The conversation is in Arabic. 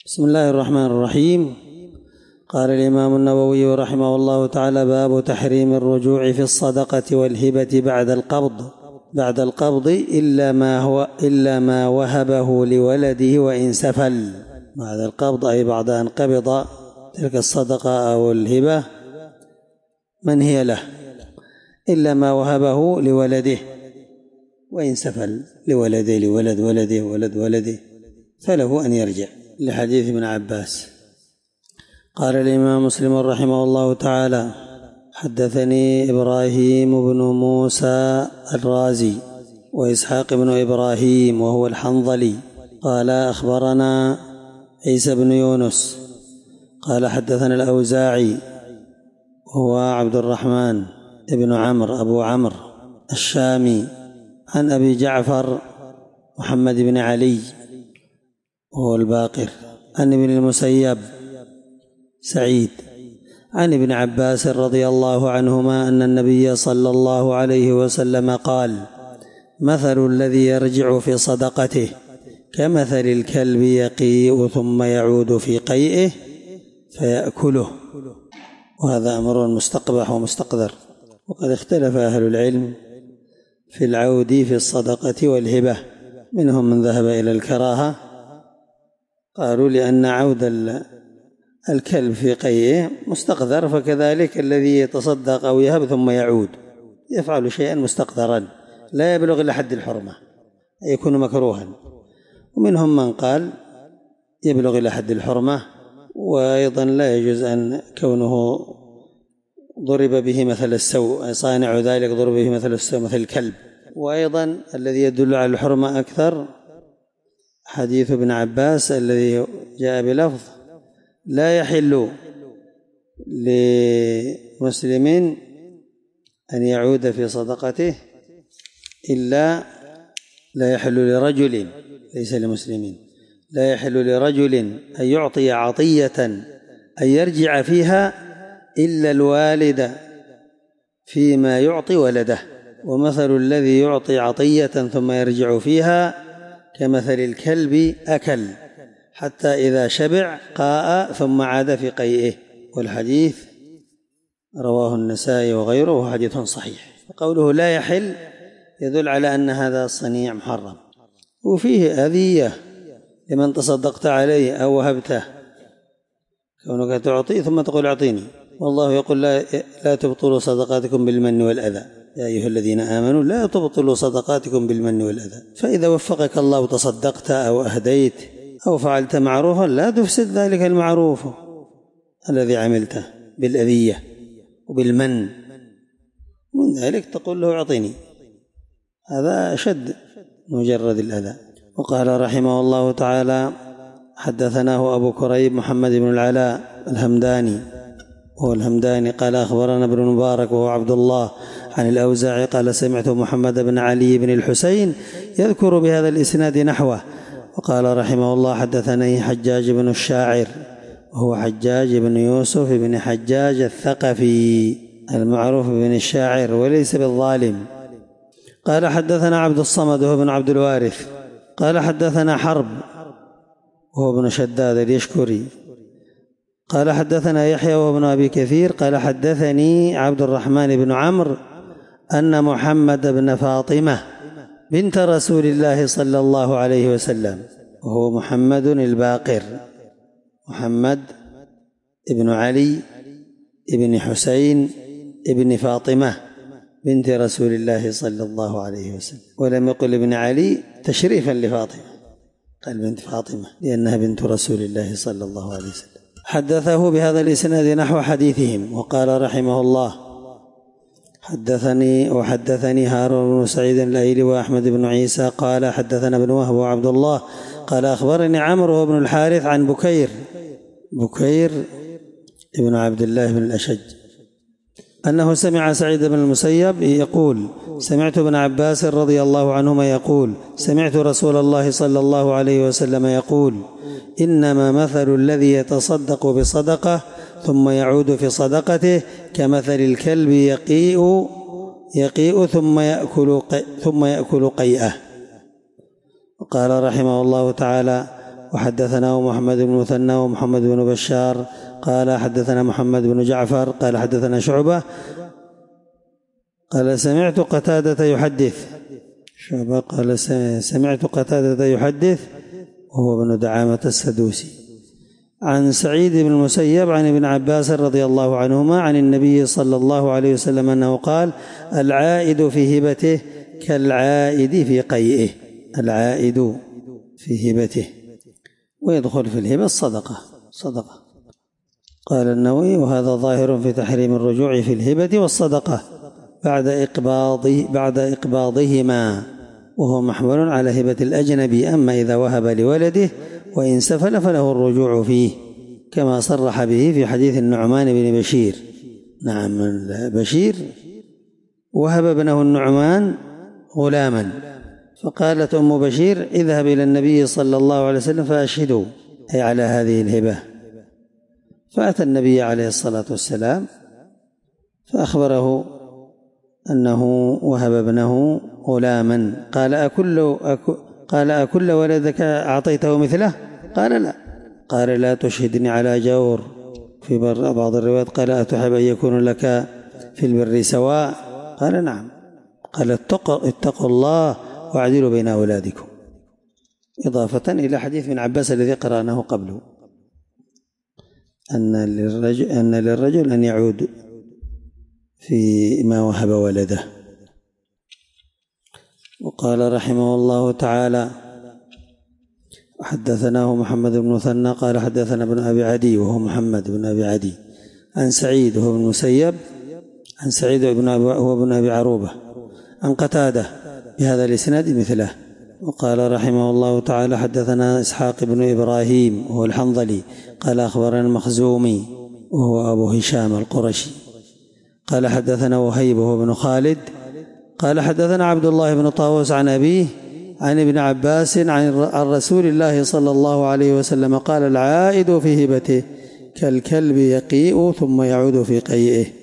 بسم الله الرحمن الرحيم. قال الإمام النووي رحمه الله تعالى: باب تحريم الرجوع في الصدقة والهبة بعد القبض إلا ما وهبه لولده وإن سفل. بعد القبض أي بعد أن قبض تلك الصدقة أو الهبة منهي له، إلا ما وهبه لولده وإن سفل، لولده لولد ولده ولد ولده فله أن يرجع، لحديث ابن عباس. قال الإمام مسلم رحمه الله تعالى: حدثني إبراهيم بن موسى الرازي وإسحاق بن إبراهيم وهو الحنظلي قال أخبرنا عيسى بن يونس قال حدثنا الأوزاعي وهو عبد الرحمن بن عمرو أبو عمرو الشامي عن أبي جعفر محمد بن علي وهو الباقر عن ابن المسيب سعيد عن ابن عباس رضي الله عنهما أن النبي صلى الله عليه وسلم قال: مثل الذي يرجع في صدقته كمثل الكلب يقيء ثم يعود في قيئه فيأكله. وهذا أمر مستقبح ومستقذر، وقد اختلف أهل العلم في العود في الصدقة والهبة، منهم من ذهب إلى الكراهة، قالوا لأن عود الكلب في قيئه مستقذر، فكذلك الذي يتصدق أو يهب ثم يعود يفعل شيئا مستقذرا لا يبلغ إلى حد الحرمة، يكون مكروها. ومنهم من قال يبلغ إلى حد الحرمة، وأيضا لا يجوز أن كونه ضرب به مثل السوء، صانع ذلك ضرب به مثل السوء مثل الكلب. وأيضا الذي يدل على الحرمة أكثر حديث ابن عباس الذي جاء بلفظ: لا يحل لمسلم أن يعود في صدقته إلا لا يحل لرجل، ليس لمسلمين، لا يحل لرجل أن يعطي عطية أن يرجع فيها إلا الوالد فيما يعطي ولده. ومثل الذي يعطي عطية ثم يرجع فيها كمثل الكلب أكل حتى إذا شبع قاء ثم عاد في قيئه. والحديث رواه النسائي وغيره وهو حديث صحيح. وقوله لا يحل يدل على أن هذا الصنيع محرم، وفيه أذية لمن تصدقت عليه أو وهبته، كونك تعطي ثم تقول أعطيني، والله يقول لا تبطلوا صدقاتكم بالمن والأذى، يا أيها الذين آمنوا لا تبطلوا صدقاتكم بالمن والأذى. فإذا وفقك الله وتصدقت أو أهديت أو فعلت معروفا لا تفسد ذلك المعروف الذي عملته بالأذية وبالمن، من ذلك تقول له أعطيني، هذا أشد مجرد الأذى. وقال رحمه الله تعالى: حدثناه أبو كريب محمد بن العلاء الهمداني وهو الهمداني قال أخبرنا ابن المبارك وهو عبد الله عن الأوزاعي قال سمعت محمد بن علي بن الحسين يذكر بهذا الإسناد نحوه. وقال رحمه الله: حدثني حجاج بن الشاعر وهو حجاج بن يوسف بن حجاج الثقفي المعروف بن الشاعر وليس بالظالم. قال حدثنا عبد الصمد وهو بن عبد الوارث قال حدثنا حرب وهو بن شداد اليشكري قال حدثنا يحيى وهو ابن أبي كثير قال حدثني عبد الرحمن بن عمرو أن محمد بن فاطمة بنت رسول الله صلى الله عليه وسلم، وهو محمد الباقر، محمد ابن علي ابن حسين ابن فاطمة بنت رسول الله صلى الله عليه وسلم، ولم يقل ابن علي تشريفا لفاطمة، قال بنت فاطمة لأنها بنت رسول الله صلى الله عليه وسلم. حدثه بهذا الإسناد نحو حديثهم. وقال رحمه الله: حدثني هارون بن سعيد الأيلي وأحمد بن عيسى قال حدثنا ابن وهب وعبد الله قال أخبرني عمرو بن الحارث عن بكير ابن عبد الله بن الأشج أنه سمع سعيد بن المسيب يقول: سمعت ابن عباس رضي الله عنهما يقول: سمعت رسول الله صلى الله عليه وسلم يقول: إنما مثل الذي يتصدق بصدقة ثم يعود في صدقته كمثل الكلب يقيء ثم يأكل قيئه. وقال رحمه الله تعالى: وحدثنا محمد بن مثنى ومحمد بن بشار قال حدثنا محمد بن جعفر قال حدثنا شعبة قال سمعت قتادة يحدث شعبة قال سمعت قتادة يحدث وهو ابن دعامة السدوسي عن سعيد بن المسيب عن ابن عباس رضي الله عنهما عن النبي صلى الله عليه وسلم أنه قال العائد في هبته كالعائد في قيئه. العائد في هبته، ويدخل في الهبة الصدقة. قال النووي وهذا ظاهر في تحريم الرجوع في الهبة والصدقة بعد إقباضهما، وهو محمول على هبة الأجنبي. أما إذا وهب لولده وإن سفل فله الرجوع فيه، كما صرح به في حديث النعمان بن بشير. نعم، بشير وهب ابنه النعمان غلاما، فقالت أم بشير اذهب إلى النبي صلى الله عليه وسلم فأشهدوا، أي على هذه الهبة. فأتى النبي عليه الصلاة والسلام فأخبره أنه وهب ابنه غلاما. قال أكل ولدك أعطيته مثله؟ قال لا. قال لا تشهدني على جور. في بعض الروايات قال أتحب أن يكون لك في البر سواء؟ قال نعم. قال اتقوا الله واعدلوا بين أولادكم، إضافة إلى حديث ابن عباس الذي قرأناه قبله، أن للرجل أن يعود في ما وهب ولده. وقال رحمه الله تعالى حدثناه محمد بن مثنى قال حدثنا ابن أبي عدي وهو محمد بن أبي عدي عن سعيد وهو بن المسيب عن سعيد وهو ابن أبي عروبة عن قتادة بهذا الإسناد مثله. وقال رحمه الله تعالى حدثنا إسحاق بن إبراهيم وهو الحنظلي قال أخبرنا المخزومي وهو أبو هشام القرشي قال حدثنا وهيب وهو بن خالد قال حدثنا عبد الله بن طاووس عن أبيه عن ابن عباس عن رسول الله صلى الله عليه وسلم قال العائد في هبته كالكلب يقيء ثم يعود في قيئه.